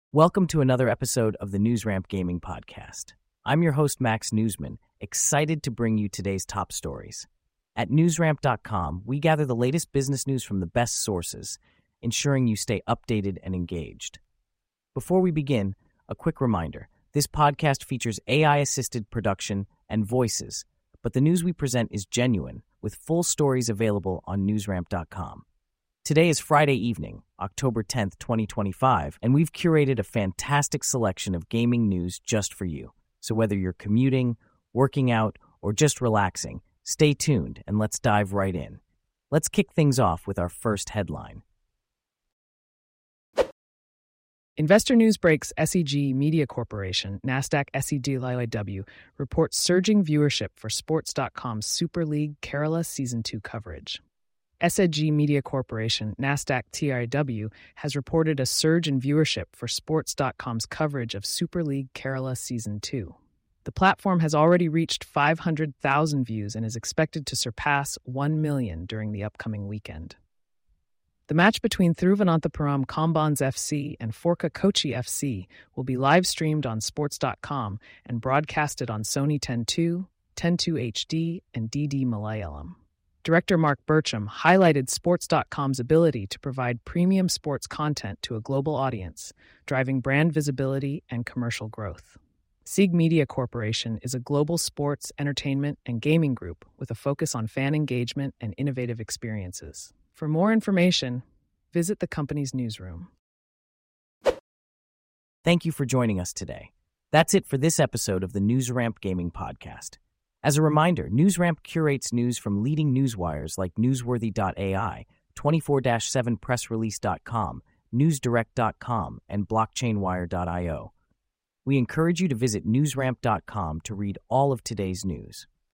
Welcome to another episode of the NewsRamp Gaming Podcast. I'm your host, Max Newsman, excited to bring you today's top stories. At newsramp.com, we gather the latest business news from the best sources, ensuring you stay updated and engaged. Before we begin, a quick reminder. This podcast features AI-assisted production and voices, but the news we present is genuine, with full stories available on newsramp.com. Today is Friday evening, October 10th, 2025, and we've curated a fantastic selection of gaming news just for you. So whether you're commuting, working out, or just relaxing, stay tuned and let's dive right in. Let's kick things off with our first headline. Investor news breaks SEG Media Corporation, NASDAQ SEDLIW, reports surging viewership for Sports.com's Super League Kerala Season 2 coverage. SEG Media Corporation, NASDAQ TIW, has reported a surge in viewership for Sports.com's coverage of Super League Kerala Season 2. The platform has already reached 500,000 views and is expected to surpass 1 million during the upcoming weekend. The match between Thiruvananthapuram Combines FC and Forca Kochi FC will be live-streamed on Sports.com and broadcasted on Sony 10.2, 10.2 HD, and DD Malayalam. Director Mark Burcham highlighted Sports.com's ability to provide premium sports content to a global audience, driving brand visibility and commercial growth. SEG Media Corporation is a global sports, entertainment, and gaming group with a focus on fan engagement and innovative experiences. For more information, visit the company's newsroom. Thank you for joining us today. That's it for this episode of the NewsRamp Gaming Podcast. As a reminder, NewsRamp curates news from leading newswires like Newsworthy.ai, 24/7pressrelease.com, NewsDirect.com, and BlockchainWire.io. We encourage you to visit newsramp.com to read all of today's news.